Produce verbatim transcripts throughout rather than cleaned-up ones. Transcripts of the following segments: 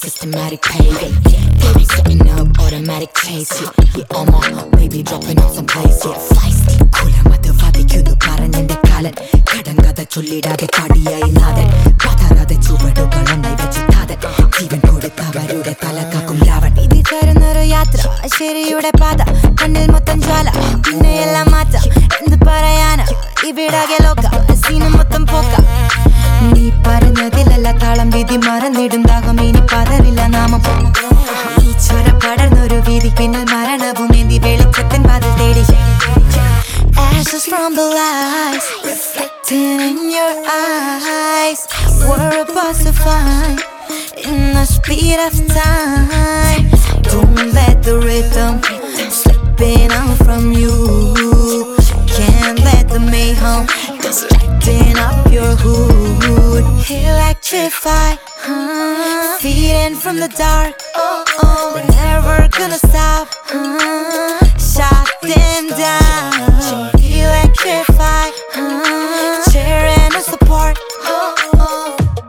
systematic paving. Baby setting up automatic chase. Yeah, yeah, on my baby dropping off some place. Yeah, feisty. Kulamadu vadikunu paranninte kalan. Kadangada chollidade padiyai nadan. Padarade chuvadukalonnai vechu thadan. Jeevan kodutavarude talakakkum ravan. Idi charunoru yatra ശരിയുടെ പാത കണ്ണിൽ മൊത്തം ജ്വാല പിന്നെ എല്ലാം മാറ്റാം എന്ത് പറയാനാ ഇവിടാകെ ലോക scene മൊത്തം പോക്ക നീ പറഞ്ഞതിലല്ല താളം വിധി മറന്നിടും ദാഹം ഇനി പതറില്ല നാമം ഈ ചൊര പടർന്നൊരു വീതി പിന്നിൽ മരണവും എന്തി വെളിച്ചത്തിൻ വാതിൽ തേടി Ashes from the lights reflecting in your eyes. We're about to find in the speed of time. Don't let the rhythm slipping out from you. Can't let the mayhem distracting up your hood. Electrify, huh? Feeding from the dark. Oh, oh, we're never gonna stop. Huh? Shut them down. Electrify, huh? Cheering us apart. Oh, oh.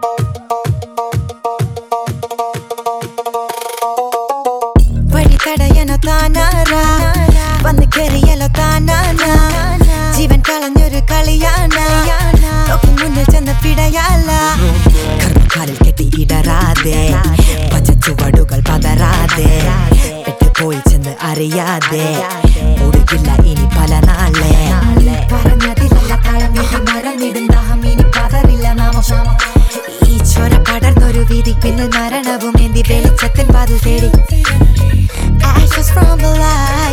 Vadi tadayano tanara, vannu keriyalo tanana. Jeevan kalanyoru kaliyana, lokam munnil chenna pidayala. Karmakalil ketti idarade, pachachuvadugal padarade. Pettu poi chennu ariyade, odugilla ini pala naale. Paranadilalla thalam idi marannidum daham ini padarilla naamam. Ee chora padarnoru veedi pinnil maranavum endi velichathin vaadil thedi. Ashes from the light.